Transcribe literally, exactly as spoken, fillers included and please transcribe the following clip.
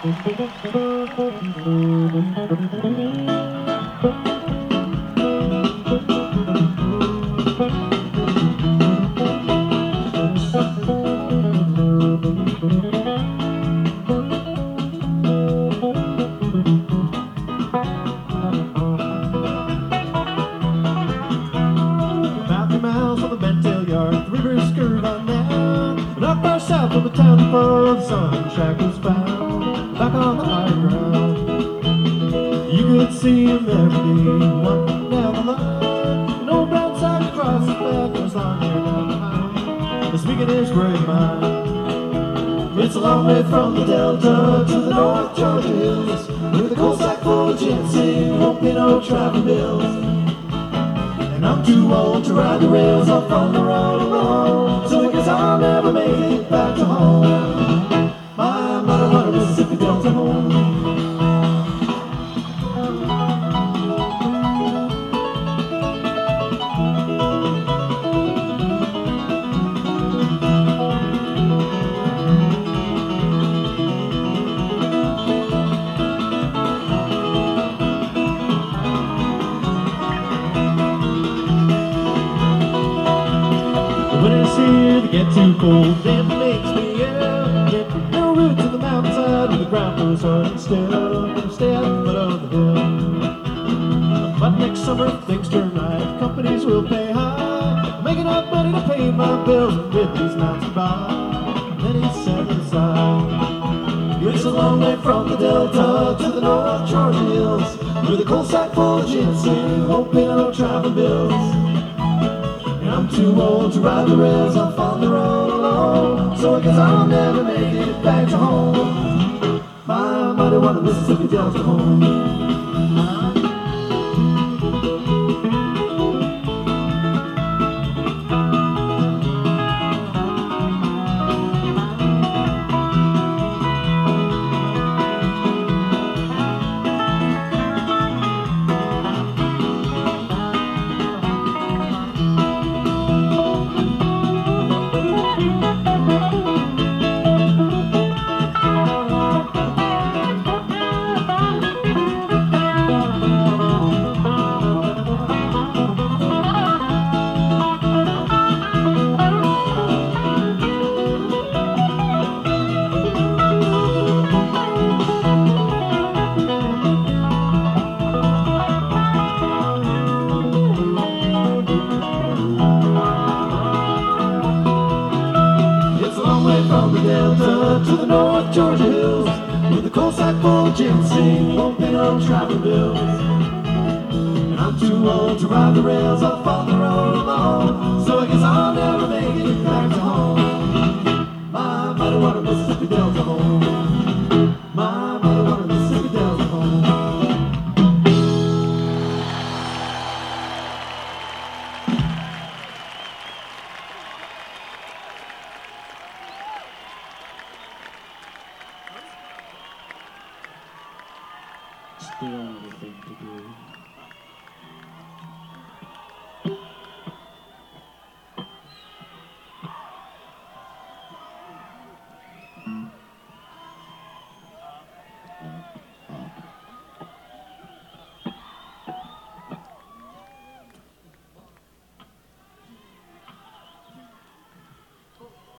From the town before the sun shack was found, back on the high ground. You could see him every day, walking down the line. An old brown sack across his back was long hair down behind, speaking his great mind. It's a long way from the Delta to the North Georgia hills, with a coal sack full of ginseng, won't pay no travel bills. And I'm too old to ride the rails off on the road alone, so I guess I'll never make it back to home. My mother wanted Mississippi Delta home. Winter's here to get too cold, then it makes me ill. Get no route to the mountainside where the ground flows hard and still. Gonna stay at the foot of the hill. But next summer things turn right, companies will pay high. I'm making enough money to pay my bills and bid these mountains goodbye. Then he set it aside. It's a long way from the Delta to the North Georgia hills, with a coal sack full of ginseng, won't pay no travel bills. I'm too old to ride the rails off on the road alone, so I guess I'll never make it back to home. My mighty wanted Mississippi Delta home. From the Delta to the North Georgia hills, with a coal sack full of ginseng, won't pay no travel bills. And I'm too old to ride the rails off on the road alone, so I guess I'll never make it back to home. My mighty wanted Mississippi Delta home. My mighty wanted Mississippi Delta home. It's the only thing to do.